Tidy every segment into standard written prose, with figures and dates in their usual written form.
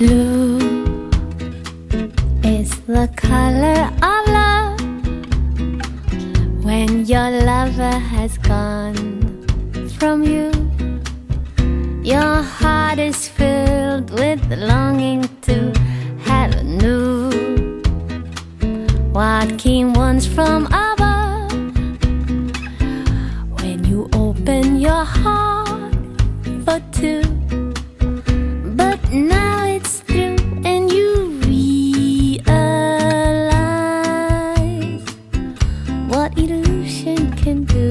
Blue is the color of love. When your lover has gone from you, your heart is filled with longing to have a new. What came once from above, when you open your heart for two. But now it's through and you realize what illusion can do.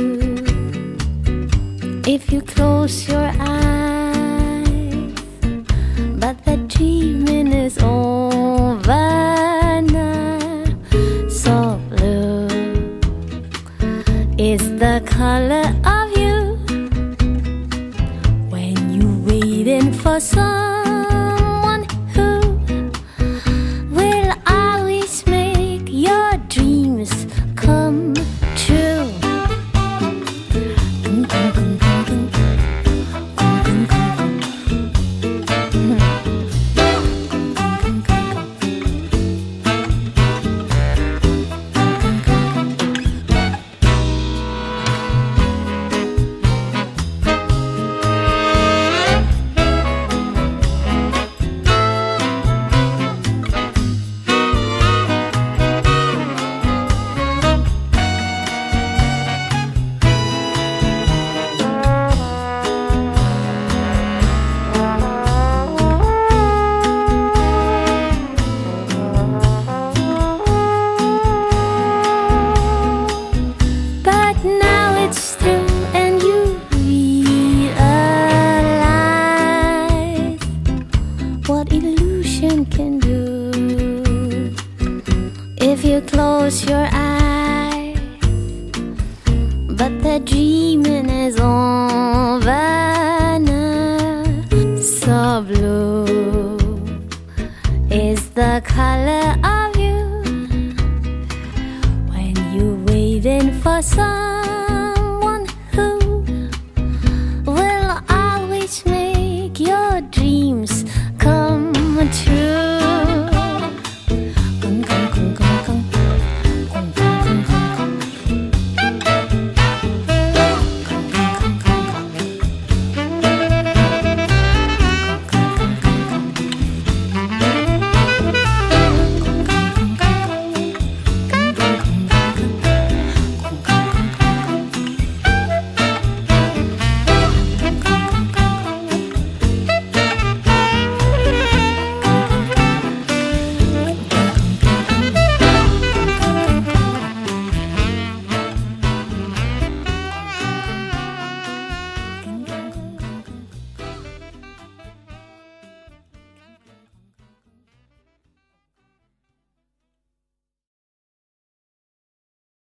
If you close your eyes, but the dreaming is over now. So blue is the color of you. When you waiting for someone who will always make your dreams come true. What illusion can do. If you close your eyes, but the dreaming is over now. So blue is the color of